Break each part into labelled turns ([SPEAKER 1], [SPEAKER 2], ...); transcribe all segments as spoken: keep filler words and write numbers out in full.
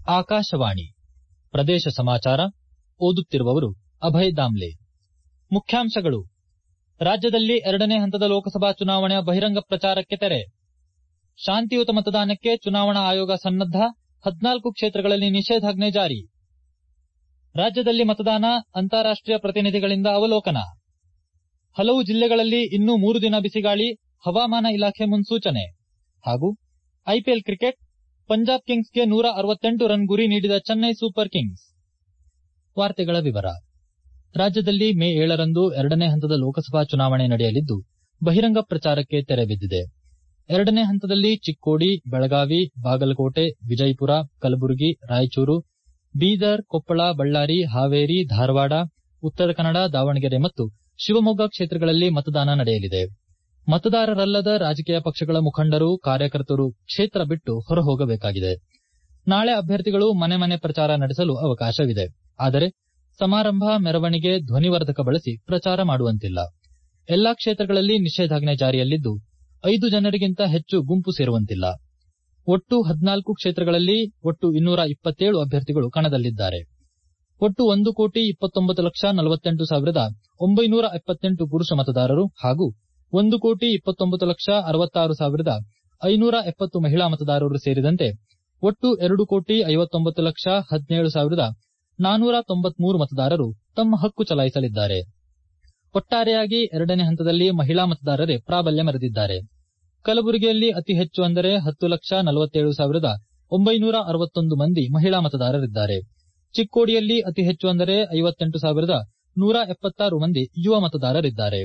[SPEAKER 1] ಆಕಾಶವಾಣಿ ಪ್ರದೇಶ ಸಮಾಚಾರ ಓದುತ್ತಿರುವವರು ಅಭಯ್ ದಾಮ್ಲೆ. ಮುಖ್ಯಾಂಶಗಳು. ರಾಜ್ಯದಲ್ಲಿ ಎರಡನೇ ಹಂತದ ಲೋಕಸಭಾ ಚುನಾವಣೆಯ ಬಹಿರಂಗ ಪ್ರಚಾರಕ್ಕೆ ತೆರೆ. ಶಾಂತಿಯುತ ಮತದಾನಕ್ಕೆ ಚುನಾವಣಾ ಆಯೋಗ ಸನ್ನದ್ದ. ಹದಿನಾಲ್ಕು ಕ್ಷೇತ್ರಗಳಲ್ಲಿ ನಿಷೇಧಾಜ್ಞೆ ಜಾರಿ. ರಾಜ್ಯದಲ್ಲಿ ಮತದಾನ, ಅಂತಾರಾಷ್ಟೀಯ ಪ್ರತಿನಿಧಿಗಳಿಂದ ಅವಲೋಕನ. ಹಲವು ಜಿಲ್ಲೆಗಳಲ್ಲಿ ಇನ್ನೂ ಮೂರು ದಿನ ಬಿಸಿಗಾಳಿ, ಹವಾಮಾನ ಇಲಾಖೆ ಮುನ್ಸೂಚನೆ. ಹಾಗೂ ಐಪಿಎಲ್ ಕ್ರಿಕೆಟ್, ಪಂಜಾಬ್ ಕಿಂಗ್ಸ್ಗೆ ನೂರ ಅರವತ್ತೆಂಟು ರನ್ ಗುರಿ ನೀಡಿದ ಚೆನ್ನೈ ಸೂಪರ್ ಕಿಂಗ್ಸ್. ವಾರ್ತೆಗಳ ವಿವರ. ರಾಜ್ಯದಲ್ಲಿ ಮೇ ಏಳರಂದು ಎರಡನೇ ಹಂತದ ಲೋಕಸಭಾ ಚುನಾವಣೆ ನಡೆಯಲಿದ್ದು, ಬಹಿರಂಗ ಪ್ರಚಾರಕ್ಕೆ ತೆರೆ ಬಿದ್ದಿದೆ. ಎರಡನೇ ಹಂತದಲ್ಲಿ ಚಿಕ್ಕೋಡಿ, ಬೆಳಗಾವಿ, ಬಾಗಲಕೋಟೆ, ವಿಜಯಪುರ, ಕಲಬುರಗಿ, ರಾಯಚೂರು, ಬೀದರ್, ಕೊಪ್ಪಳ, ಬಳ್ಳಾರಿ, ಹಾವೇರಿ, ಧಾರವಾಡ, ಉತ್ತರ ಕನ್ನಡ, ದಾವಣಗೆರೆ ಮತ್ತು ಶಿವಮೊಗ್ಗ ಕ್ಷೇತ್ರಗಳಲ್ಲಿ ಮತದಾನ ನಡೆಯಲಿದೆ. ಮತದಾರರಲ್ಲದ ರಾಜಕೀಯ ಪಕ್ಷಗಳ ಮುಖಂಡರು, ಕಾರ್ಯಕರ್ತರು ಕ್ಷೇತ್ರ ಬಿಟ್ಟು ಹೊರಹೋಗಬೇಕಾಗಿದೆ. ನಾಳೆ ಅಭ್ಯರ್ಥಿಗಳು ಮನೆ ಮನೆ ಪ್ರಚಾರ ನಡೆಸಲು ಅವಕಾಶವಿದೆ. ಆದರೆ ಸಮಾರಂಭ, ಮೆರವಣಿಗೆ, ಧ್ವನಿವರ್ಧಕ ಬಳಸಿ ಪ್ರಚಾರ ಮಾಡುವಂತಿಲ್ಲ. ಎಲ್ಲಾ ಕ್ಷೇತ್ರಗಳಲ್ಲಿ ನಿಷೇಧಾಜ್ಞೆ ಜಾರಿಯಲ್ಲಿದ್ದು, ಐದು ಜನರಿಗಿಂತ ಹೆಚ್ಚು ಗುಂಪು ಸೇರುವಂತಿಲ್ಲ. ಒಟ್ಟು ಹದಿನಾಲ್ಕು ಕ್ಷೇತ್ರಗಳಲ್ಲಿ ಒಟ್ಟು ಇನ್ನೂರ ಇಪ್ಪತ್ತೇಳು ಅಭ್ಯರ್ಥಿಗಳು ಕಣದಲ್ಲಿದ್ದಾರೆ. ಒಟ್ಟು ಒಂದು ಕೋಟಿ ಇಪ್ಪತ್ತೊಂಬತ್ತು ಲಕ್ಷ ನಲವತ್ತೆಂಟು ಸಾವಿರದ ಒಂಬೈನೂರ ಎಪ್ಪತ್ತೆಂಟು ಪುರುಷ ಮತದಾರರು ಹಾಗೂ ಒಂದು ಕೋಟಿ ಇಪ್ಪತ್ತೊಂಬತ್ತು ಲಕ್ಷ ಅರವತ್ತಾರು ಸಾವಿರದ ಐನೂರ ಎಪ್ಪತ್ತು ಮಹಿಳಾ ಮತದಾರರು ಸೇರಿದಂತೆ ಒಟ್ಟು ಎರಡು ಕೋಟಿ ಐವತ್ತೊಂಬತ್ತು ಲಕ್ಷ ಹದಿನೇಳು ಸಾವಿರದ ನಾನೂರ ತೊಂಬತ್ಮೂರು ಮತದಾರರು ತಮ್ಮ ಹಕ್ಕು ಚಲಾಯಿಸಲಿದ್ದಾರೆ. ಒಟ್ಟಾರೆಯಾಗಿ ಎರಡನೇ ಹಂತದಲ್ಲಿ ಮಹಿಳಾ ಮತದಾರರೇ ಪ್ರಾಬಲ್ಯ ಮೆರೆದಿದ್ದಾರೆ. ಕಲಬುರಗಿಯಲ್ಲಿ ಅತಿ ಹೆಚ್ಚು ಅಂದರೆ ಹತ್ತು ಲಕ್ಷ ನಲವತ್ತೇಳು ಸಾವಿರದ ಒಂಬೈನೂರ ಅರವತ್ತೊಂದು ಮಂದಿ ಮಹಿಳಾ ಮತದಾರರಿದ್ದಾರೆ. ಚಿಕ್ಕೋಡಿಯಲ್ಲಿ ಅತಿ ಹೆಚ್ಚು ಅಂದರೆ ಐವತ್ತೆಂಟು ಸಾವಿರದ ನೂರ ಎಪ್ಪತ್ತಾರು ಮಂದಿ ಯುವ ಮತದಾರರಿದ್ದಾರೆ.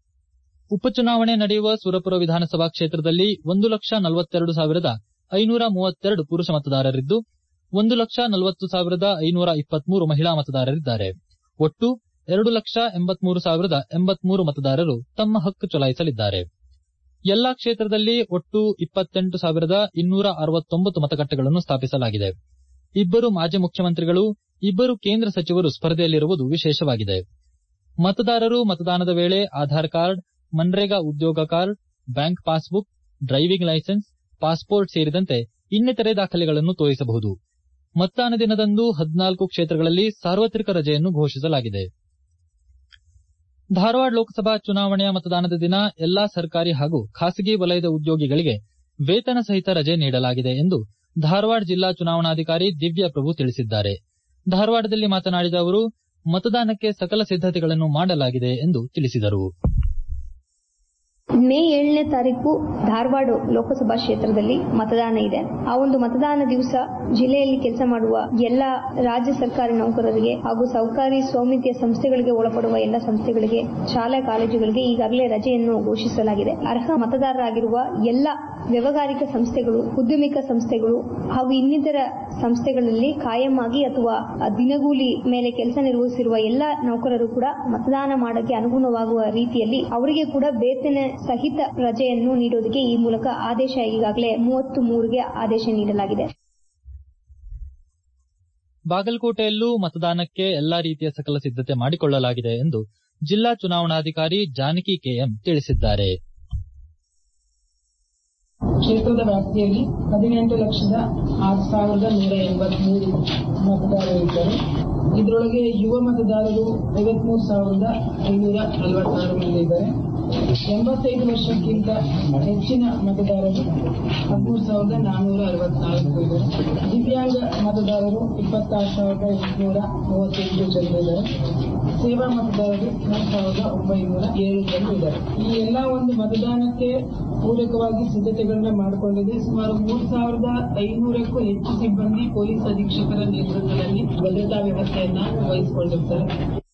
[SPEAKER 1] ಉಪಚುನಾವಣೆ ನಡೆಯುವ ಸುರಪುರ ವಿಧಾನಸಭಾ ಕ್ಷೇತ್ರದಲ್ಲಿ ಒಂದು ಲಕ್ಷ ನಲವತ್ತೆರಡು ಸಾವಿರದ ಐನೂರ ಮೂವತ್ತೆರಡು ಪುರುಷ ಮತದಾರರಿದ್ದು, ಒಂದು ಲಕ್ಷ ನಲವತ್ತು ಸಾವಿರದ ಐನೂರ ಇಪ್ಪತ್ಮೂರು ಮಹಿಳಾ ಮತದಾರರಿದ್ದಾರೆ. ಒಟ್ಟು ಎರಡು ಲಕ್ಷ ಎಂಬತ್ಮೂರು ಸಾವಿರದ ಎಂಬತ್ಮೂರು ಮತದಾರರು ತಮ್ಮ ಹಕ್ಕು ಚಲಾಯಿಸಲಿದ್ದಾರೆ. ಎಲ್ಲಾ ಕ್ಷೇತ್ರದಲ್ಲಿ ಒಟ್ಟು ಇಪ್ಪತ್ತೆಂಟು ಸಾವಿರದ ಇನ್ನೂರ ಅರವತ್ತೊಂಬತ್ತು ಮತಗಟ್ಟೆಗಳನ್ನು ಸ್ಥಾಪಿಸಲಾಗಿದೆ. ಇಬ್ಬರು ಮಾಜಿ ಮುಖ್ಯಮಂತ್ರಿಗಳು, ಇಬ್ಬರು ಕೇಂದ್ರ ಸಚಿವರು ಸ್ಪರ್ಧೆಯಲ್ಲಿರುವುದು ವಿಶೇಷವಾಗಿದೆ. ಮತದಾರರು ಮತದಾನದ ವೇಳೆ ಆಧಾರ್ ಕಾರ್ಡ್, ಮನ್ರೇಗಾ ಉದ್ಯೋಗ card, bank passbook, driving licence, passport ಸೇರಿದಂತೆ ಇನ್ನಿತರೆ ದಾಖಲೆಗಳನ್ನು ತೋರಿಸಬಹುದು. ಮತದಾನ ದಿನದಂದು ಹದಿನಾಲ್ಕು ಕ್ಷೇತ್ರಗಳಲ್ಲಿ ಸಾರ್ವತ್ರಿಕ ರಜೆಯನ್ನು ಘೋಷಿಸಲಾಗಿದೆ. ಧಾರವಾಡ ಲೋಕಸಭಾ ಚುನಾವಣೆಯ ಮತದಾನದ ದಿನ ಎಲ್ಲಾ ಸರ್ಕಾರಿ ಹಾಗೂ ಖಾಸಗಿ ವಲಯದ ಉದ್ಯೋಗಿಗಳಿಗೆ ವೇತನ ಸಹಿತ ರಜೆ ನೀಡಲಾಗಿದೆ ಎಂದು ಧಾರವಾಡ ಜಿಲ್ಲಾ ಚುನಾವಣಾಧಿಕಾರಿ ದಿವ್ಯಾ ಪ್ರಭು ತಿಳಿಸಿದ್ದಾರೆ. ಧಾರವಾಡದಲ್ಲಿ ಮಾತನಾಡಿದ ಅವರು, ಮತದಾನಕ್ಕೆ ಸಕಲ ಸಿದ್ದತೆಗಳನ್ನು ಮಾಡಲಾಗಿದೆ ಎಂದು ತಿಳಿಸಿದರು.
[SPEAKER 2] ಮೇ ಏಳನೇ ತಾರೀಕು ಧಾರವಾಡ ಲೋಕಸಭಾ ಕ್ಷೇತ್ರದಲ್ಲಿ ಮತದಾನ ಇದೆ. ಆ ಒಂದು ಮತದಾನ ದಿವಸ ಜಿಲ್ಲೆಯಲ್ಲಿ ಕೆಲಸ ಮಾಡುವ ಎಲ್ಲ ರಾಜ್ಯ ಸರ್ಕಾರಿ ನೌಕರರಿಗೆ ಹಾಗೂ ಸರ್ಕಾರಿ ಸ್ವಾಮಿತ್ಯ ಸಂಸ್ಥೆಗಳಿಗೆ ಒಳಪಡುವ ಎಲ್ಲ ಸಂಸ್ಥೆಗಳಿಗೆ, ಶಾಲಾ ಕಾಲೇಜುಗಳಿಗೆ ಈಗಾಗಲೇ ರಜೆಯನ್ನು ಘೋಷಿಸಲಾಗಿದೆ. ಅರ್ಹ ಮತದಾರರಾಗಿರುವ ಎಲ್ಲ ವ್ಯವಹಾರಿಕ ಸಂಸ್ಥೆಗಳು, ಉದ್ಯಮಿಕ ಸಂಸ್ಥೆಗಳು ಹಾಗೂ ಇನ್ನಿತರ ಸಂಸ್ಥೆಗಳಲ್ಲಿ ಕಾಯಂ ಆಗಿ ಅಥವಾ ದಿನಗೂಲಿ ಮೇಲೆ ಕೆಲಸ ನಿರ್ವಹಿಸಿರುವ ಎಲ್ಲ ನೌಕರರು ಕೂಡ ಮತದಾನ ಮಾಡಕ್ಕೆ ಅನುಗುಣವಾಗುವ ರೀತಿಯಲ್ಲಿ ಅವರಿಗೆ ಕೂಡ ವೇತನ ಸಹಿತ ರಜೆಯನ್ನು ನೀಡುವುದಕ್ಕೆ ಈ ಮೂಲಕ ಆದೇಶ ಈಗಾಗಲೇ ಮೂವತ್ತು ಮೂರಿಗೆ ಆದೇಶ ನೀಡಲಾಗಿದೆ.
[SPEAKER 1] ಬಾಗಲಕೋಟೆಯಲ್ಲೂ ಮತದಾನಕ್ಕೆ ಎಲ್ಲಾ ರೀತಿಯ ಸಕಲ ಸಿದ್ದತೆ ಮಾಡಿಕೊಳ್ಳಲಾಗಿದೆ ಎಂದು ಜಿಲ್ಲಾ ಚುನಾವಣಾಧಿಕಾರಿ ಜಾನಕಿ ಕೆಎಂ ತಿಳಿಸಿದ್ದಾರೆ.
[SPEAKER 3] ಕ್ಷೇತ್ರದ ವ್ಯಾಪ್ತಿಯಲ್ಲಿ ಹದಿನೆಂಟು ಲಕ್ಷದ ಆರು ಸಾವಿರದ ನೂರ ಎಂಬತ್ಮೂರು ಮತದಾರರಿದ್ದರು. ಇದರೊಳಗೆ ಯುವ ಮತದಾರರು ಐವತ್ಮೂರು ಸಾವಿರದ ಐನೂರ ನಲವತ್ತಾರು ಮಂದಿ ಇದ್ದಾರೆ. ಎಂಬತ್ತೈದು ವರ್ಷಕ್ಕಿಂತ ಹೆಚ್ಚಿನ ಮತದಾರರು ಹದಿಮೂರು ಸಾವಿರದ ನಾನ್ನೂರ ಅರವತ್ನಾಲ್ಕು ಇದ್ದಾರೆ. ದಿವ್ಯಾಂಗ ಮತದಾರರು ಇಪ್ಪತ್ತಾರು ಸಾವಿರದ ಎಂಟುನೂರ ಮೂವತ್ತೆಂಟು ಜನರಿದ್ದಾರೆ. ಸೇವಾ ಮತದಾರರು ಮೂರು ಸಾವಿರದ ಒಂಬೈನೂರ ಏಳು ಜನ ಇದ್ದಾರೆ. ಈ ಎಲ್ಲಾ ಒಂದು ಮತದಾನಕ್ಕೆ ಪೂರಕವಾಗಿ ಸಿದ್ಧತೆಗಳನ್ನ ಮಾಡಿಕೊಂಡಿದೆ. ಸುಮಾರು ಮೂರು ಸಾವಿರದ ಐನೂರಕ್ಕೂ ಹೆಚ್ಚು ಸಿಬ್ಬಂದಿ ಪೊಲೀಸ್ ಅಧೀಕ್ಷಕರ ನೇತೃತ್ವದಲ್ಲಿ ಭದ್ರತಾ ವ್ಯವಸ್ಥೆಯನ್ನ ವಹಿಸಿಕೊಂಡಿರ್ತಾರೆ.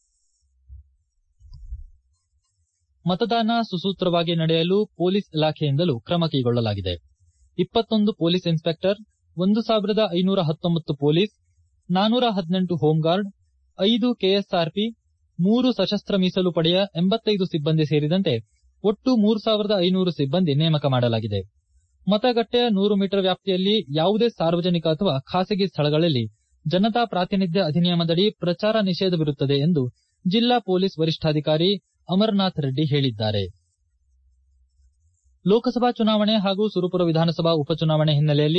[SPEAKER 1] ಮತದಾನ ಸುಸೂತ್ರವಾಗಿ ನಡೆಯಲು ಪೊಲೀಸ್ ಇಲಾಖೆಯಿಂದಲೂ ಕ್ರಮ ಕೈಗೊಳ್ಳಲಾಗಿದೆ. ಇಪ್ಪತ್ತೊಂದು ಪೊಲೀಸ್ ಇನ್ಸ್ಪೆಕ್ಟರ್, ಒಂದು ಸಾವಿರದ ಐನೂರ ಹತ್ತೊಂಬತ್ತು ಪೊಲೀಸ್, ನಾನೂರ ಹದಿನೆಂಟು ಹೋಂಗಾರ್ಡ್, ಐದು ಕೆಎಸ್ಆರ್ಪಿ, ಮೂರು ಸಶಸ್ತ್ರ ಮೀಸಲು ಪಡೆಯ ಎಂಬತ್ತೈದು ಸಿಬ್ಬಂದಿ ಸೇರಿದಂತೆ ಒಟ್ಟು ಮೂರು ಸಾವಿರದ ಐನೂರು ಸಿಬ್ಬಂದಿ ನೇಮಕ ಮಾಡಲಾಗಿದೆ. ಮತಗಟ್ಟೆಯ ನೂರು ಮೀಟರ್ ವ್ಯಾಪ್ತಿಯಲ್ಲಿ ಯಾವುದೇ ಸಾರ್ವಜನಿಕ ಅಥವಾ ಖಾಸಗಿ ಸ್ಥಳಗಳಲ್ಲಿ ಜನತಾ ಪ್ರಾತಿನಿಧ್ಯ ಅಧಿನಿಯಮದಡಿ ಪ್ರಚಾರ ನಿಷೇಧವಿರುತ್ತದೆ ಎಂದು ಜಿಲ್ಲಾ ಪೊಲೀಸ್ ವರಿಷ್ಠಾಧಿಕಾರಿ ಅಮರನಾಥ್ ರೆಡ್ಡಿ ಹೇಳಿದ್ದಾರೆ. ಲೋಕಸಭಾ ಚುನಾವಣೆ ಹಾಗೂ ಸುರಪುರ ವಿಧಾನಸಭಾ ಉಪಚುನಾವಣೆ ಹಿನ್ನೆಲೆಯಲ್ಲಿ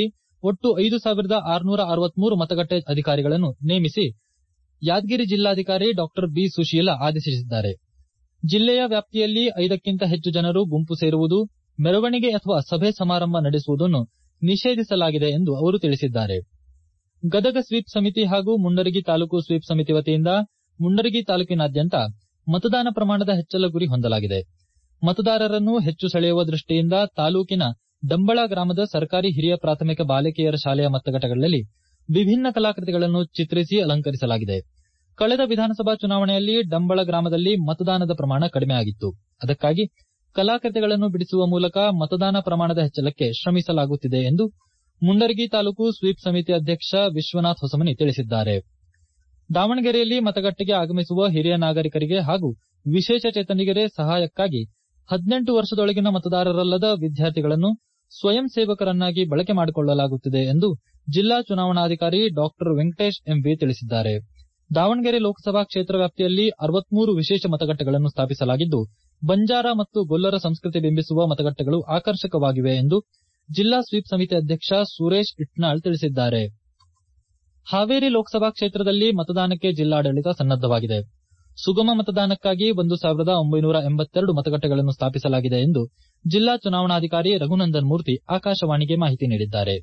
[SPEAKER 1] ಒಟ್ಟು ಐದು ಸಾವಿರದ ಆರುನೂರ ಅರವತ್ಮೂರು ಮತಗಟ್ಟೆ ಅಧಿಕಾರಿಗಳನ್ನು ನೇಮಿಸಿ ಯಾದಗಿರಿ ಜಿಲ್ಲಾಧಿಕಾರಿ ಡಾ ಬಿ ಸುಶೀಲಾ ಆದೇಶಿಸಿದ್ದಾರೆ. ಜಿಲ್ಲೆಯ ವ್ಯಾಪ್ತಿಯಲ್ಲಿ ಐದಕ್ಕಿಂತ ಹೆಚ್ಚು ಜನರು ಗುಂಪು ಸೇರುವುದು, ಮೆರವಣಿಗೆ ಅಥವಾ ಸಭೆ ಸಮಾರಂಭ ನಡೆಸುವುದನ್ನು ನಿಷೇಧಿಸಲಾಗಿದೆ ಎಂದು ಅವರು ತಿಳಿಸಿದ್ದಾರೆ. ಗದಗ ಸ್ವೀಪ್ ಸಮಿತಿ ಹಾಗೂ ಮುಂಡರಗಿ ತಾಲೂಕು ಸ್ವೀಪ್ ಸಮಿತಿ ವತಿಯಿಂದ ಮುಂಡರಗಿ ತಾಲೂಕಿನಾದ್ಯಂತ ಮತದಾನ ಪ್ರಮಾಣದ ಹೆಚ್ಚಳ ಗುರಿ ಹೊಂದಲಾಗಿದೆ. ಮತದಾರರನ್ನು ಹೆಚ್ಚು ಸೆಳೆಯುವ ದೃಷ್ಟಿಯಿಂದ ತಾಲೂಕಿನ ಡಂಬಳ ಗ್ರಾಮದ ಸರ್ಕಾರಿ ಹಿರಿಯ ಪ್ರಾಥಮಿಕ ಬಾಲಕಿಯರ ಶಾಲೆಯ ಮತಗಟ್ಟೆಗಳಲ್ಲಿ ವಿಭಿನ್ನ ಕಲಾಕೃತಿಗಳನ್ನು ಚಿತ್ರಿಸಿ ಅಲಂಕರಿಸಲಾಗಿದೆ. ಕಳೆದ ವಿಧಾನಸಭಾ ಚುನಾವಣೆಯಲ್ಲಿ ಡಂಬಳ ಗ್ರಾಮದಲ್ಲಿ ಮತದಾನದ ಪ್ರಮಾಣ ಕಡಿಮೆಯಾಗಿತ್ತು. ಅದಕ್ಕಾಗಿ ಕಲಾಕೃತಿಗಳನ್ನು ಬಿಡಿಸುವ ಮೂಲಕ ಮತದಾನ ಪ್ರಮಾಣದ ಹೆಚ್ಚಳಕ್ಕೆ ಶ್ರಮಿಸಲಾಗುತ್ತಿದೆ ಎಂದು ಮುಂಡರಗಿ ತಾಲೂಕು ಸ್ವೀಪ್ ಸಮಿತಿ ಅಧ್ಯಕ್ಷ ವಿಶ್ವನಾಥ್ ಹೊಸಮನಿ ತಿಳಿಸಿದ್ದಾರೆ. ದಾವಣಗೆರೆಯಲ್ಲಿ ಮತಗಟ್ಟೆಗೆ ಆಗಮಿಸುವ ಹಿರಿಯ ನಾಗರಿಕರಿಗೆ ಹಾಗೂ ವಿಶೇಷಚೇತನರಿಗೆ ಸಹಾಯಕ್ಕಾಗಿ ಹದಿನೆಂಟು ವರ್ಷದೊಳಗಿನ ಮತದಾರರಲ್ಲದ ವಿದ್ಯಾರ್ಥಿಗಳನ್ನು ಸ್ವಯಂ ಸೇವಕರನ್ನಾಗಿ ಬಳಕೆ ಮಾಡಿಕೊಳ್ಳಲಾಗುತ್ತಿದೆ ಎಂದು ಜಿಲ್ಲಾ ಚುನಾವಣಾಧಿಕಾರಿ ಡಾ ವೆಂಕಟೇಶ್ ಎಂವಿ ತಿಳಿಸಿದ್ದಾರೆ. ದಾವಣಗೆರೆ ಲೋಕಸಭಾ ಕ್ಷೇತ್ರ ವ್ಯಾಪ್ತಿಯಲ್ಲಿ ಅರವತ್ಮೂರು ವಿಶೇಷ ಮತಗಟ್ಟೆಗಳನ್ನು ಸ್ಥಾಪಿಸಲಾಗಿದ್ದು, ಬಂಜಾರ ಮತ್ತು ಗೊಲ್ಲರ ಸಂಸ್ಕೃತಿ ಬಿಂಬಿಸುವ ಮತಗಟ್ಟೆಗಳು ಆಕರ್ಷಕವಾಗಿವೆ ಎಂದು ಜಿಲ್ಲಾ ಸ್ವೀಪ್ ಸಮಿತಿ ಅಧ್ಯಕ್ಷ ಸುರೇಶ್ ಇಟ್ನಾಳ್ ತಿಳಿಸಿದ್ದಾರೆ. ಹಾವೇರಿ ಲೋಕಸಭಾ ಕ್ಷೇತ್ರದಲ್ಲಿ ಮತದಾನಕ್ಕೆ ಜಿಲ್ಲಾಡಳಿತ ಸನ್ನದ್ದವಾಗಿದೆ. ಸುಗಮ ಮತದಾನಕ್ಕಾಗಿ ಒಂದು ಸಾವಿರದ ಒಂಬೈನೂರ ಎಂಬತ್ತೆರಡು ಮತಗಟ್ಟೆಗಳನ್ನು ಸ್ಥಾಪಿಸಲಾಗಿದೆ ಎಂದು ಜಿಲ್ಲಾ ಚುನಾವಣಾಧಿಕಾರಿ ರಘುನಂದನ್ ಮೂರ್ತಿ ಆಕಾಶವಾಣಿಗೆ ಮಾಹಿತಿ ನೀಡಿದ್ದಾರೆ.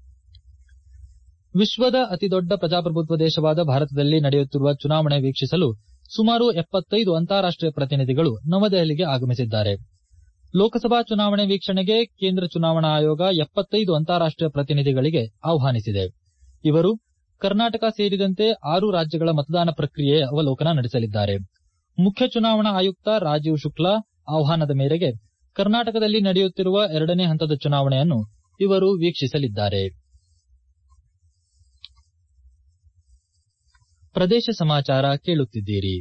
[SPEAKER 1] ವಿಶ್ವದ ಅತಿದೊಡ್ಡ ಪ್ರಜಾಪ್ರಭುತ್ವ ದೇಶವಾದ ಭಾರತದಲ್ಲಿ ನಡೆಯುತ್ತಿರುವ ಚುನಾವಣೆ ವೀಕ್ಷಿಸಲು ಸುಮಾರು ಎಪ್ಪತ್ತೈದು ಅಂತಾರಾಷ್ಟೀಯ ಪ್ರತಿನಿಧಿಗಳು ನವದೆಹಲಿಗೆ ಆಗಮಿಸಿದ್ದಾರೆ. ಲೋಕಸಭಾ ಚುನಾವಣೆ ವೀಕ್ಷಣೆಗೆ ಕೇಂದ್ರ ಚುನಾವಣಾ ಆಯೋಗ ಎಪ್ಪತ್ತೈದು ಅಂತಾರಾಷ್ಟೀಯ ಪ್ರತಿನಿಧಿಗಳಿಗೆ ಆಹ್ವಾನಿಸಿದೆ. ಇವರು ಕರ್ನಾಟಕ ಸೇರಿದಂತೆ ಆರು ರಾಜ್ಯಗಳ ಮತದಾನ ಪ್ರಕ್ರಿಯೆಯ ಅವಲೋಕನ ನಡೆಸಲಿದ್ದಾರೆ. ಮುಖ್ಯ ಚುನಾವಣಾ ಆಯುಕ್ತ ರಾಜೀವ್ ಶುಕ್ಲಾ ಆಹ್ವಾನದ ಮೇರೆಗೆ ಕರ್ನಾಟಕದಲ್ಲಿ ನಡೆಯುತ್ತಿರುವ ಎರಡನೇ ಹಂತದ ಚುನಾವಣೆಯನ್ನು ಇವರು ವೀಕ್ಷಿಸಲಿದ್ದಾರೆ. ಪ್ರದೇಶ ಸಮಾಚಾರ ಕೇಳುತ್ತಿದ್ದೀರಿ.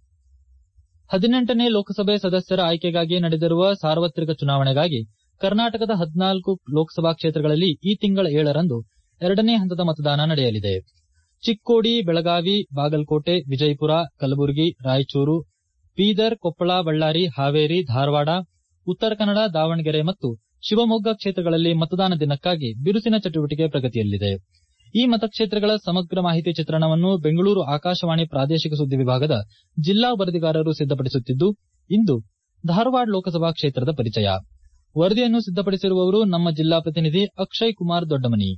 [SPEAKER 1] ಹದಿನೆಂಟನೇ ಲೋಕಸಭೆ ಸದಸ್ಯರ ಆಯ್ಕೆಗಾಗಿ ನಡೆದಿರುವ ಸಾರ್ವತ್ರಿಕ ಚುನಾವಣೆಗಾಗಿ ಕರ್ನಾಟಕದ ಹದಿನಾಲ್ಕು ಲೋಕಸಭಾ ಕ್ಷೇತ್ರಗಳಲ್ಲಿ ಈ ತಿಂಗಳ ಏಳರಂದು ಎರಡನೇ ಹಂತದ ಮತದಾನ ನಡೆಯಲಿದೆ. ಚಿಕ್ಕೋಡಿ, ಬೆಳಗಾವಿ, ಬಾಗಲಕೋಟೆ, ವಿಜಯಪುರ, ಕಲಬುರಗಿ, ರಾಯಚೂರು, ಬೀದರ್, ಕೊಪ್ಪಳ, ಬಳ್ಳಾರಿ, ಹಾವೇರಿ, ಧಾರವಾಡ, ಉತ್ತರ ಕನ್ನಡ, ದಾವಣಗೆರೆ ಮತ್ತು ಶಿವಮೊಗ್ಗ ಕ್ಷೇತ್ರಗಳಲ್ಲಿ ಮತದಾನ ದಿನಕ್ಕಾಗಿ ಬಿರುಸಿನ ಚಟುವಟಿಕೆ ಪ್ರಗತಿಯಲ್ಲಿದೆ. ಈ ಮತಕ್ಷೇತ್ರಗಳ ಸಮಗ್ರ ಮಾಹಿತಿ ಚಿತ್ರಣವನ್ನು ಬೆಂಗಳೂರು ಆಕಾಶವಾಣಿ ಪ್ರಾದೇಶಿಕ ಸುದ್ದಿ ವಿಭಾಗದ ಜಿಲ್ಲಾ ವರದಿಗಾರರು ಸಿದ್ದಪಡಿಸುತ್ತಿದ್ದು, ಇಂದು ಧಾರವಾಡ ಲೋಕಸಭಾ ಕ್ಷೇತ್ರದ ಪರಿಚಯ. ವರದಿಯನ್ನು ಸಿದ್ದಪಡಿಸಿರುವವರು ನಮ್ಮ ಜಿಲ್ಲಾ ಪ್ರತಿನಿಧಿ ಅಕ್ಷಯ್ ಕುಮಾರ್ ದೊಡ್ಡಮನಿ.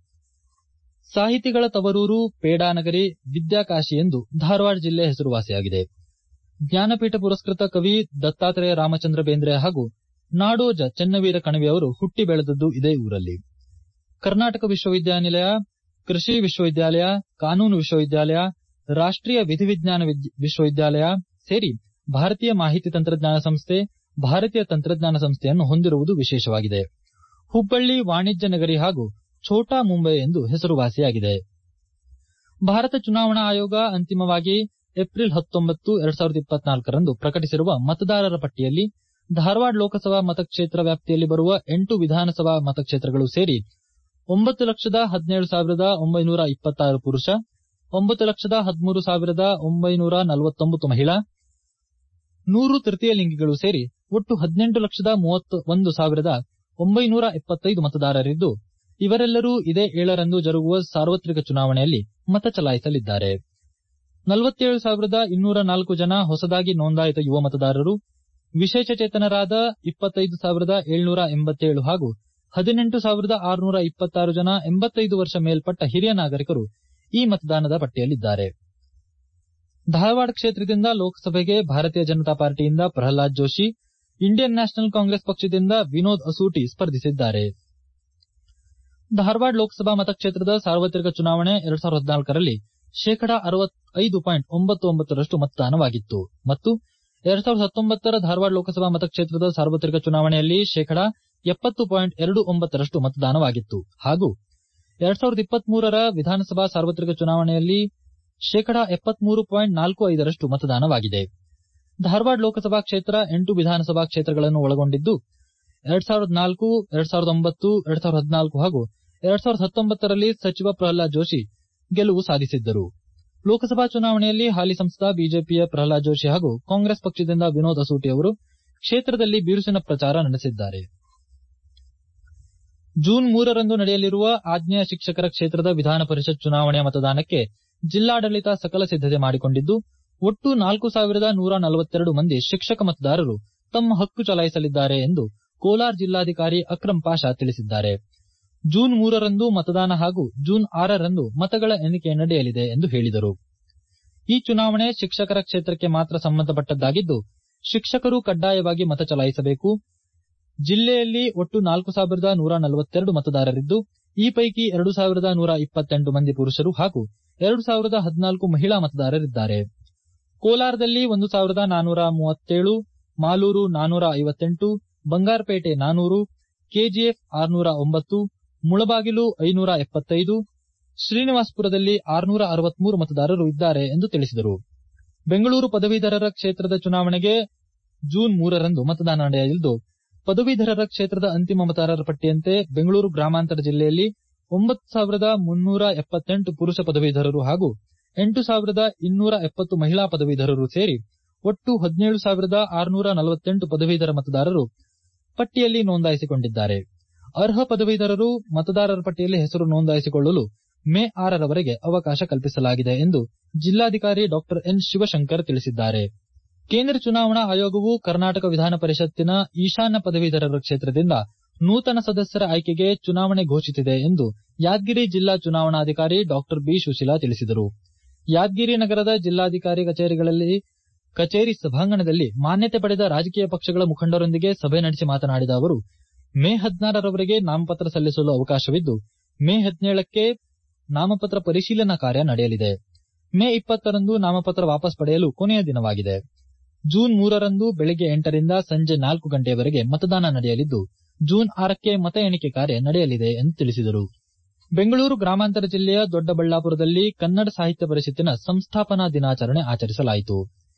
[SPEAKER 1] ಸಾಹಿತಿಗಳ ತವರೂರು, ಪೇಡಾನಗರಿ, ವಿದ್ಯಾಕಾಶಿ ಎಂದು ಧಾರವಾಡ ಜಿಲ್ಲೆ ಹೆಸರುವಾಸಿಯಾಗಿದೆ. ಜ್ಞಾನಪೀಠ ಪುರಸ್ಕೃತ ಕವಿ ದತ್ತಾತ್ರೇಯ ರಾಮಚಂದ್ರ ಬೇಂದ್ರೆ ಹಾಗೂ ನಾಡೋಜ ಚೆನ್ನವೀರ ಕಣವಿ ಅವರು ಹುಟ್ಟಿ ಬೆಳೆದದ್ದು ಇದೇ ಊರಲ್ಲಿ. ಕರ್ನಾಟಕ ವಿಶ್ವವಿದ್ಯಾನಿಲಯ, ಕೃಷಿ ವಿಶ್ವವಿದ್ಯಾಲಯ, ಕಾನೂನು ವಿಶ್ವವಿದ್ಯಾಲಯ, ರಾಷ್ಟೀಯ ವಿಧಿವಿಜ್ಞಾನ ವಿಶ್ವವಿದ್ಯಾಲಯ ಸೇರಿ ಭಾರತೀಯ ಮಾಹಿತಿ ತಂತ್ರಜ್ಞಾನ ಸಂಸ್ಥೆ, ಭಾರತೀಯ ತಂತ್ರಜ್ಞಾನ ಸಂಸ್ಥೆಯನ್ನು ಹೊಂದಿರುವುದು ವಿಶೇಷವಾಗಿದೆ. ಹುಬ್ಬಳ್ಳಿ ವಾಣಿಜ್ಯ ನಗರಿ ಹಾಗೂ ಛೋಟಾ ಮುಂಬೈ ಎಂದು ಹೆಸರುವಾಸಿಯಾಗಿದೆ. ಭಾರತ ಚುನಾವಣಾ ಆಯೋಗ ಅಂತಿಮವಾಗಿ ಏಪ್ರಿಲ್ ಹತ್ತೊಂಬತ್ತು ಎರಡ್ ಸಾವಿರದ ಇಪ್ಪತ್ನಾಲ್ಕರಂದು ಪ್ರಕಟಿಸಿರುವ ಮತದಾರರ ಪಟ್ಟಿಯಲ್ಲಿ ಧಾರವಾಡ ಲೋಕಸಭಾ ಮತಕ್ಷೇತ್ರ ವ್ಯಾಪ್ತಿಯಲ್ಲಿ ಬರುವ ಎಂಟು ವಿಧಾನಸಭಾ ಮತಕ್ಷೇತ್ರಗಳು ಸೇರಿ ಒಂಬತ್ತು ಲಕ್ಷದ ಹದಿನೇಳು ಸಾವಿರದ ಒಂಬೈನೂರ ಇಪ್ಪತ್ತಾರು ಪುರುಷ, ಒಂಬತ್ತು ಲಕ್ಷದ ಹದಿಮೂರು ಸಾವಿರದ ಒಂಬೈನೂರ ನಲವತ್ತೊಂಬತ್ತು ಮಹಿಳಾ, ನೂರು ತೃತೀಯ ಲಿಂಗಿಗಳು ಸೇರಿ ಒಟ್ಟು ಹದಿನೆಂಟು ಲಕ್ಷದ ಮೂವತ್ತ ಒಂದು ಸಾವಿರದ ಒಂಬೈನೂರ ಎಪ್ಪತ್ತೈದು ಮತದಾರರಿದ್ದು, ಇವರೆಲ್ಲರೂ ಇದೇ ಏಳರಂದು ಜರುಗುವ ಸಾರ್ವತ್ರಿಕ ಚುನಾವಣೆಯಲ್ಲಿ ಮತ ಚಲಾಯಿಸಲಿದ್ದಾರೆ. ನಲವತ್ತೇಳು ಸಾವಿರದ ಇನ್ನೂರ ನಾಲ್ಕು ಜನ ಹೊಸದಾಗಿ ನೋಂದಾಯಿತ ಯುವ ಮತದಾರರು, ವಿಶೇಷಚೇತನರಾದ ಇಪ್ಪತ್ತೈದು ಸಾವಿರದ ಏಳ್ನೂರ ಎಂಬತ್ತೇಳು ಹಾಗೂ ಹದಿನೆಂಟು ಸಾವಿರದ ಆರುನೂರ ಇಪ್ಪತ್ತಾರು ಜನ ಎಂಬತ್ತೈದು ವರ್ಷ ಮೇಲ್ಪಟ್ಟ ಹಿರಿಯ ನಾಗರಿಕರು ಈ ಮತದಾನದ ಪಟ್ಟಿಯಲ್ಲಿದ್ದಾರೆ. ಧಾರವಾಡ ಕ್ಷೇತ್ರದಿಂದ ಲೋಕಸಭೆಗೆ ಭಾರತೀಯ ಜನತಾ ಪಾರ್ಟಿಯಿಂದ Pralhad Joshi, Indian National Congress ಪಕ್ಷದಿಂದ ವಿನೋದ್ ಅಸೂಟಿ ಸ್ಪರ್ಧಿಸಿದ್ದಾರೆ. ಧಾರವಾಡ ಲೋಕಸಭಾ ಮತಕ್ಷೇತ್ರದ ಸಾರ್ವತ್ರಿಕ ಚುನಾವಣೆ ಎರಡ್ ಸಾವಿರದ ಹದಿನಾಲ್ಕರಲ್ಲಿ ಶೇಕಡಾ ಅರವತ್ತೈದು ಪಾಯಿಂಟ್ ಒಂಬತ್ತು ಒಂಬತ್ತರಷ್ಟು ಮತದಾನವಾಗಿತ್ತು ಮತ್ತು ಎರಡ್ ಸಾವಿರದ ಹತ್ತೊಂಬತ್ತರ ಧಾರವಾಡ ಲೋಕಸಭಾ ಮತಕ್ಷೇತ್ರದ ಸಾರ್ವತ್ರಿಕ ಚುನಾವಣೆಯಲ್ಲಿ ಶೇಕಡಾ ಎಪ್ಪತ್ತು ಪಾಯಿಂಟ್ ಎರಡು ಒಂಬತ್ತರಷ್ಟು ಮತದಾನವಾಗಿತ್ತು ಹಾಗೂ ಎರಡ್ ಸಾವಿರದ ಇಪ್ಪತ್ಮೂರರ ವಿಧಾನಸಭಾ ಸಾರ್ವತ್ರಿಕ ಚುನಾವಣೆಯಲ್ಲಿ ಶೇಕಡಾ ಎಪ್ಪತ್ಮೂರು ಪಾಯಿಂಟ್ ನಾಲ್ಕು ಐದರಷ್ಟು ಮತದಾನವಾಗಿದೆ. ಧಾರವಾಡ ಲೋಕಸಭಾ ಕ್ಷೇತ್ರ ಎಂಟು ವಿಧಾನಸಭಾ ಕ್ಷೇತ್ರಗಳನ್ನು ಒಳಗೊಂಡಿದ್ದು, ಎರಡ್ ಸಾವಿರದ ನಾಲ್ಕು, ಎರಡ್ ಸಾವಿರದ ಒಂಬತ್ತು, ಎರಡ್ ಸಾವಿರದ ಹದಿನಾಲ್ಕು ಹಾಗೂ ಎರಡ್ ಸಾವಿರದ ಹತ್ತೊಂಬತ್ತರಲ್ಲಿ ಸಚಿವ ಪ್ರಹ್ಲಾದ್ ಜೋಶಿ ಗೆಲುವು ಸಾಧಿಸಿದ್ದರು. ಲೋಕಸಭಾ ಚುನಾವಣೆಯಲ್ಲಿ ಹಾಲಿ ಸಂಸದ ಬಿಜೆಪಿಯ ಪ್ರಹ್ಲಾದ್ ಜೋಶಿ ಹಾಗೂ ಕಾಂಗ್ರೆಸ್ ಪಕ್ಷದಿಂದ ವಿನೋದ್ ಅಸೂಟಿ ಅವರು ಕ್ಷೇತ್ರದಲ್ಲಿ ಬಿರುಸಿನ ಪ್ರಚಾರ ನಡೆಸಿದ್ದಾರೆ. ಜೂನ್ ಮೂರರಂದು ನಡೆಯಲಿರುವ ಆಗ್ನೇಯ ಶಿಕ್ಷಕರ ಕ್ಷೇತ್ರದ ವಿಧಾನ ಪರಿಷತ್ ಚುನಾವಣೆಯ ಮತದಾನಕ್ಕೆ ಜಿಲ್ಲಾಡಳಿತ ಸಕಲ ಸಿದ್ದತೆ ಮಾಡಿಕೊಂಡಿದ್ದು ಒಟ್ಟು ನಾಲ್ಕು ಸಾವಿರದ ನೂರ ನಲವತ್ತೆರಡು ಮಂದಿ ಶಿಕ್ಷಕ ಮತದಾರರು ತಮ್ಮ ಹಕ್ಕು ಚಲಾಯಿಸಲಿದ್ದಾರೆ ಎಂದು ಕೋಲಾರ ಜಿಲ್ಲಾಧಿಕಾರಿ ಅಕ್ರಂ ಪಾಷಾ ತಿಳಿಸಿದ್ದಾರೆ. ಜೂನ್ ಮೂರರಂದು ಮತದಾನ ಹಾಗೂ ಜೂನ್ ಆರರಂದು ಮತಗಳ ಎಣಿಕೆ ನಡೆಯಲಿದೆ ಎಂದು ಹೇಳಿದರು. ಈ ಚುನಾವಣೆ ಶಿಕ್ಷಕರ ಕ್ಷೇತ್ರಕ್ಕೆ ಮಾತ್ರ ಸಂಬಂಧಪಟ್ಟದ್ದಾಗಿದ್ದು ಶಿಕ್ಷಕರು ಕಡ್ಡಾಯವಾಗಿ ಮತ ಚಲಾಯಿಸಬೇಕು. ಜಿಲ್ಲೆಯಲ್ಲಿ ಒಟ್ಟು ನಾಲ್ಕು ಸಾವಿರದ ನೂರ ನಲವತ್ತೆರಡು ಮತದಾರರಿದ್ದು ಈ ಪೈಕಿ ಎರಡು ಸಾವಿರದ ನೂರ ಇಪ್ಪತ್ತೆಂಟು ಮಂದಿ ಪುರುಷರು ಹಾಗೂ ಎರಡು ಸಾವಿರದ ಹದಿನಾಲ್ಕು ಮಹಿಳಾ ಮತದಾರರಿದ್ದಾರೆ. ಕೋಲಾರದಲ್ಲಿ ಒಂದು ಸಾವಿರದ ನಾನೂರ ಮೂವತ್ತೇಳು, ಮಾಲೂರು ನಾನೂರ ಐವತ್ತೆಂಟು, ಬಂಗಾರಪೇಟೆ ನಾನೂರು, ಕೆಜಿಎಫ್ ಆರುನೂರ ಒಂಬತ್ತು, ಮುಳಬಾಗಿಲು ಐನೂರ ಎಪ್ಪತ್ತೈದು, ಶ್ರೀನಿವಾಸಪುರದಲ್ಲಿ ಆರುನೂರ ಅರವತ್ಮೂರು ಮತದಾರರು ಇದ್ದಾರೆ ಎಂದು ತಿಳಿಸಿದರು. ಬೆಂಗಳೂರು ಪದವೀಧರರ ಕ್ಷೇತ್ರದ ಚುನಾವಣೆಗೆ ಜೂನ್ ಮೂರರಂದು ಮತದಾನ ನಡೆಯಲಿದ್ದು ಪದವೀಧರರ ಕ್ಷೇತ್ರದ ಅಂತಿಮ ಮತದಾರರ ಪಟ್ಟಿಯಂತೆ ಬೆಂಗಳೂರು ಗ್ರಾಮಾಂತರ ಜಿಲ್ಲೆಯಲ್ಲಿ ಒಂಬತ್ತು ಸಾವಿರದ ಮುನ್ನೂರ ಎಪ್ಪತ್ತೆಂಟು ಪುರುಷ ಪದವೀಧರರು ಹಾಗೂ ಎಂಟು ಸಾವಿರದ ಇನ್ನೂರ ಎಪ್ಪತ್ತು ಮಹಿಳಾ ಪದವೀಧರರು ಸೇರಿ ಒಟ್ಟು ಹದಿನೇಳು ಸಾವಿರದ ಆರುನೂರ ನಲವತ್ತೆಂಟು ಪದವೀಧರ ಮತದಾರರು ಪಟ್ಟಿಯಲ್ಲಿ ನೋಂದಾಯಿಸಿಕೊಂಡಿದ್ದಾರೆ. ಅರ್ಹ ಪದವೀಧರರು ಮತದಾರರ ಪಟ್ಟಿಯಲ್ಲಿ ಹೆಸರು ನೋಂದಾಯಿಸಿಕೊಳ್ಳಲು ಮೇ ಆರರವರೆಗೆ ಅವಕಾಶ ಕಲ್ಪಿಸಲಾಗಿದೆ ಎಂದು ಜಿಲ್ಲಾಧಿಕಾರಿ ಡಾ ಎನ್ ಶಿವಶಂಕರ್ ತಿಳಿಸಿದ್ದಾರೆ. ಕೇಂದ್ರ ಚುನಾವಣಾ ಆಯೋಗವು ಕರ್ನಾಟಕ ವಿಧಾನ ಪರಿಷತ್ತಿನ ಈಶಾನ್ಯ ಪದವೀಧರರ ಕ್ಷೇತ್ರದಿಂದ ನೂತನ ಸದಸ್ಯರ ಆಯ್ಕೆಗೆ ಚುನಾವಣೆ ಘೋಷಿಸಿದೆ ಎಂದು ಯಾದಗಿರಿ ಜಿಲ್ಲಾ ಚುನಾವಣಾಧಿಕಾರಿ ಡಾ ಬಿ ಸುಶೀಲಾ ತಿಳಿಸಿದರು. ಯಾದಗಿರಿ ನಗರದ ಜಿಲ್ಲಾಧಿಕಾರಿ ಕಚೇರಿಗಳಲ್ಲಿ ಕಚೇರಿ ಸಭಾಂಗಣದಲ್ಲಿ ಮಾನ್ಯತೆ ಪಡೆದ ರಾಜಕೀಯ ಪಕ್ಷಗಳ ಮುಖಂಡರೊಂದಿಗೆ ಸಭೆ ನಡೆಸಿ ಮಾತನಾಡಿದ ಅವರು, ಮೇ ಹದಿನಾರರವರೆಗೆ ನಾಮಪತ್ರ ಸಲ್ಲಿಸಲು ಅವಕಾಶವಿದ್ದು ಮೇ ಹದಿನೇಳಕ್ಕೆ ನಾಮಪತ್ರ ಪರಿಶೀಲನಾ ಕಾರ್ಯ ನಡೆಯಲಿದೆ. ಮೇ ಇಪ್ಪತ್ತರಂದು ನಾಮಪತ್ರ ವಾಪಸ್ ಪಡೆಯಲು ಕೊನೆಯ ದಿನವಾಗಿದೆ. ಜೂನ್ ಮೂರರಂದು ಬೆಳಗ್ಗೆ ಎಂಟರಿಂದ ಸಂಜೆ ನಾಲ್ಕು ಗಂಟೆಯವರೆಗೆ ಮತದಾನ ನಡೆಯಲಿದ್ದು ಜೂನ್ ಆರಕ್ಕೆ ಮತ ಎಣಿಕೆ ಕಾರ್ಯ ನಡೆಯಲಿದೆ ಎಂದು ತಿಳಿಸಿದರು. ಬೆಂಗಳೂರು ಗ್ರಾಮಾಂತರ ಜಿಲ್ಲೆಯ ದೊಡ್ಡಬಳ್ಳಾಪುರದಲ್ಲಿ ಕನ್ನಡ ಸಾಹಿತ್ಯ ಪರಿಷತ್ತಿನ ಸಂಸ್ಥಾಪನಾ ದಿನಾಚರಣೆ ಆಚರಿಸಲಾಯಿತು.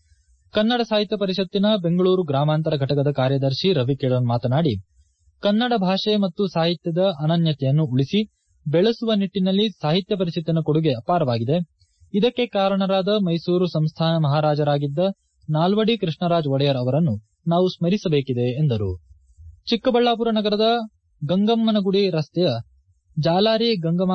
[SPEAKER 1] ಕನ್ನಡ ಸಾಹಿತ್ಯ ಪರಿಷತ್ತಿನ ಬೆಂಗಳೂರು ಗ್ರಾಮಾಂತರ ಘಟಕದ ಕಾರ್ಯದರ್ಶಿ ರವಿ ಕಿರಣ್ ಮಾತನಾಡಿ, ಕನ್ನಡ ಭಾಷೆ ಮತ್ತು ಸಾಹಿತ್ಯದ ಅನನ್ಯತೆಯನ್ನು ಉಳಿಸಿ ಬೆಳೆಸುವ ನಿಟ್ಟಿನಲ್ಲಿ ಸಾಹಿತ್ಯ ಪರಿಷತ್ತಿನ ಕೊಡುಗೆ ಅಪಾರವಾಗಿದೆ. ಇದಕ್ಕೆ ಕಾರಣರಾದ ಮೈಸೂರು ಸಂಸ್ಥಾನ ಮಹಾರಾಜರಾಗಿದ್ದ ನಾಲ್ವಡಿ ಕೃಷ್ಣರಾಜ ಒಡೆಯರ್ ಅವರನ್ನು ನಾವು ಸ್ಮರಿಸಬೇಕಿದೆ ಎಂದರು. ಚಿಕ್ಕಬಳ್ಳಾಪುರ ನಗರದ ಗಂಗಮ್ಮನಗುಡಿ ರಸ್ತೆಯ ಜಾಲಾರಿ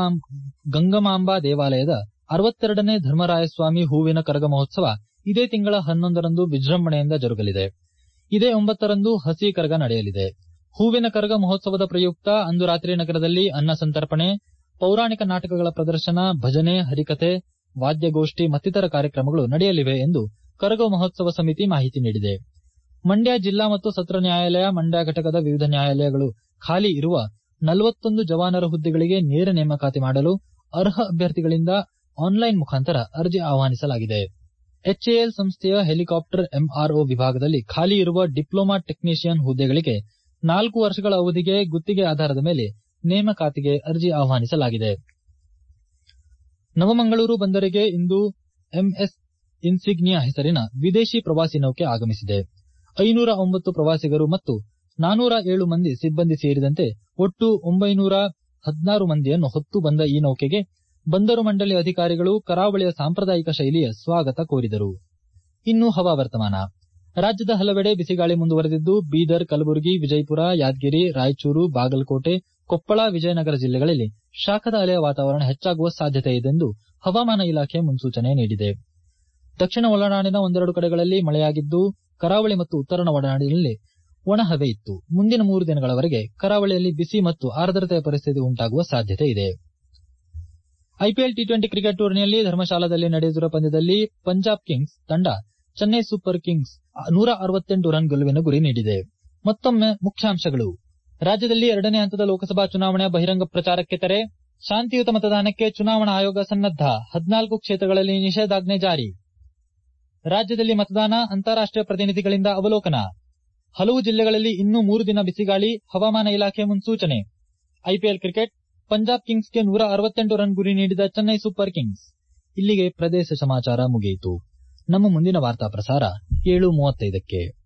[SPEAKER 1] ಗಂಗಮಾಂಬಾ ದೇವಾಲಯದ ಅರವತ್ತೆರಡನೇ ಧರ್ಮರಾಯಸ್ವಾಮಿ ಹೂವಿನ ಕರಗ ಮಹೋತ್ಸವ ಇದೇ ತಿಂಗಳ ಹನ್ನೊಂದರಂದು ವಿಜೃಂಭಣೆಯಿಂದ ಜರುಗಲಿದೆ. ಇದೇ ಒಂಬತ್ತರಂದು ಹಸಿ ಕರಗ ನಡೆಯಲಿದೆ. ಹೂವಿನ ಕರಗ ಮಹೋತ್ಸವದ ಪ್ರಯುಕ್ತ ಅಂದು ರಾತ್ರಿ ನಗರದಲ್ಲಿ ಅನ್ನ ಸಂತರ್ಪಣೆ, ಪೌರಾಣಿಕ ನಾಟಕಗಳ ಪ್ರದರ್ಶನ, ಭಜನೆ, ಹರಿಕಥೆ, ವಾದ್ಯಗೋಷ್ಠಿ ಮತ್ತಿತರ ಕಾರ್ಯಕ್ರಮಗಳು ನಡೆಯಲಿವೆ ಎಂದು ಕರಗ ಮಹೋತ್ಸವ ಸಮಿತಿ ಮಾಹಿತಿ ನೀಡಿದೆ. ಮಂಡ್ಯ ಜಿಲ್ಲಾ ಮತ್ತು ಸತ್ರ ನ್ಯಾಯಾಲಯ ಮಂಡ್ಯ ಘಟಕದ ವಿವಿಧ ನ್ಯಾಯಾಲಯಗಳು ಖಾಲಿ ಇರುವ ನಲವತ್ತೊಂದು ಜವಾನರ ಹುದ್ದೆಗಳಿಗೆ ನೇರ ನೇಮಕಾತಿ ಮಾಡಲು ಅರ್ಹ ಅಭ್ಯರ್ಥಿಗಳಿಂದ ಆನ್ಲೈನ್ ಮುಖಾಂತರ ಅರ್ಜಿ ಆಹ್ವಾನಿಸಲಾಗಿದೆ. ಎಚ್ಎಎಲ್ ಸಂಸ್ಥೆಯ ಹೆಲಿಕಾಪ್ಟರ್ ಎಂಆರ್ಒ ವಿಭಾಗದಲ್ಲಿ ಖಾಲಿ ಇರುವ ಡಿಪ್ಲೊಮಾ ಟೆಕ್ನಿಷಿಯನ್ ಹುದ್ದೆಗಳಿಗೆ ನಾಲ್ಕು ವರ್ಷಗಳ ಅವಧಿಗೆ ಗುತ್ತಿಗೆ ಆಧಾರದ ಮೇಲೆ ನೇಮಕಾತಿಗೆ ಅರ್ಜಿ ಆಹ್ವಾನಿಸಲಾಗಿದೆ. ನವಮಂಗಳೂರು ಬಂದರಿಗೆ ಇಂದು ಎಂಎಸ್ ಇನ್ಸಿಗ್ನಿಯಾ ಹೆಸರಿನ ವಿದೇಶಿ ಪ್ರವಾಸಿ ನೌಕೆ ಆಗಮಿಸಿದೆ. ಐನೂರ ಒಂಬತ್ತು ಪ್ರವಾಸಿಗರು ಮತ್ತು ನಾನೂರ ಏಳು ಮಂದಿ ಸಿಬ್ಬಂದಿ ಸೇರಿದಂತೆ ಒಟ್ಟು ಒಂಬೈನೂರ ಹದಿನಾರು ಮಂದಿಯನ್ನು ಹೊತ್ತು ಬಂದ ಈ ನೌಕೆಗೆ ಬಂದರು ಮಂಡಳಿ ಅಧಿಕಾರಿಗಳು ಕರಾವಳಿಯ ಸಾಂಪ್ರದಾಯಿಕ ಶೈಲಿಯ ಸ್ವಾಗತ ಕೋರಿದರು. ಇನ್ನು ಹವಾವರ್ತಮಾನ. ರಾಜ್ಯದ ಹಲವೆಡೆ ಬಿಸಿಗಾಳಿ ಮುಂದುವರೆದಿದ್ದು ಬೀದರ್, ಕಲಬುರಗಿ, ವಿಜಯಪುರ, ಯಾದಗಿರಿ, ರಾಯಚೂರು, ಬಾಗಲಕೋಟೆ, ಕೊಪ್ಪಳ, ವಿಜಯನಗರ ಜಿಲ್ಲೆಗಳಲ್ಲಿ ಶಾಖದ ಅಲೆಯ ವಾತಾವರಣ ಹೆಚ್ಚಾಗುವ ಸಾಧ್ಯತೆ ಇದೆ ಎಂದು ಹವಾಮಾನ ಇಲಾಖೆ ಮುನ್ಸೂಚನೆ ನೀಡಿದೆ. ದಕ್ಷಿಣ ಒಳನಾಡಿನ ಒಂದೆರಡು ಕಡೆಗಳಲ್ಲಿ ಮಳೆಯಾಗಿದ್ದು ಕರಾವಳಿ ಮತ್ತು ಉತ್ತರ ಒಳನಾಡಿನಲ್ಲಿ ಒಣಹವೆ ಇತ್ತು. ಮುಂದಿನ ಮೂರು ದಿನಗಳವರೆಗೆ ಕರಾವಳಿಯಲ್ಲಿ ಬಿಸಿ ಮತ್ತು ಆರ್ದ್ರತೆಯ ಪರಿಸ್ಥಿತಿ ಉಂಟಾಗುವ ಸಾಧ್ಯತೆ ಇದೆ. ಐಪಿಎಲ್ ಟಿ ಟ್ವೆಂಟಿ ಕ್ರಿಕೆಟ್ ಟೂರ್ನಿಯಲ್ಲಿ ಧರ್ಮಶಾಲಾದಲ್ಲಿ ನಡೆಯುತ್ತಿರುವ ಪಂದ್ಯದಲ್ಲಿ ಪಂಜಾಬ್ ಕಿಂಗ್ಸ್ ತಂಡ ಚೆನ್ನೈ ಸೂಪರ್ ಕಿಂಗ್ಸ್ ನೂರ ಅರವತ್ತೆಂಟು ರನ್ ಗೆಲುವಿನ ಗುರಿ ನೀಡಿದೆ. ಮತ್ತೊಮ್ಮೆ ಮುಖ್ಯಾಂಶಗಳು. ರಾಜ್ಯದಲ್ಲಿ ಎರಡನೇ ಹಂತದ ಲೋಕಸಭಾ ಚುನಾವಣೆಯ ಬಹಿರಂಗ ಪ್ರಚಾರಕ್ಕೆ ತೆರೆ. ಶಾಂತಿಯುತ ಮತದಾನಕ್ಕೆ ಚುನಾವಣಾ ಆಯೋಗ ಸನ್ನದ್ಧ. ಹದಿನಾಲ್ಕು ಕ್ಷೇತ್ರಗಳಲ್ಲಿ ನಿಷೇಧಾಜ್ಞೆ ಜಾರಿ. ರಾಜ್ಯದಲ್ಲಿ ಮತದಾನ, ಅಂತಾರಾಷ್ಟೀಯ ಪ್ರತಿನಿಧಿಗಳಿಂದ ಅವಲೋಕನ. ಹಲವು ಜಿಲ್ಲೆಗಳಲ್ಲಿ ಇನ್ನೂ ಮೂರು ದಿನ ಬಿಸಿಗಾಳಿ, ಹವಾಮಾನ ಇಲಾಖೆ ಮುನ್ಸೂಚನೆ. ಐಪಿಎಲ್ ಕ್ರಿಕೆಟ್, ಪಂಜಾಬ್ ಕಿಂಗ್ಸ್ಗೆ ನೂರ ಅರವತ್ತೆಂಟು ರನ್ ಗುರಿ ನೀಡಿದ ಚೆನ್ನೈ ಸೂಪರ್ ಕಿಂಗ್ಸ್. ಇಲ್ಲಿಗೆ ಪ್ರದೇಶ ಸಮಾಚಾರ ಮುಗಿಯಿತು. ನಮ್ಮ ಮುಂದಿನ ವಾರ್ತಾ ಪ್ರಸಾರ ಏಳು ಮೂವತ್ತೈದಕ್ಕೆ.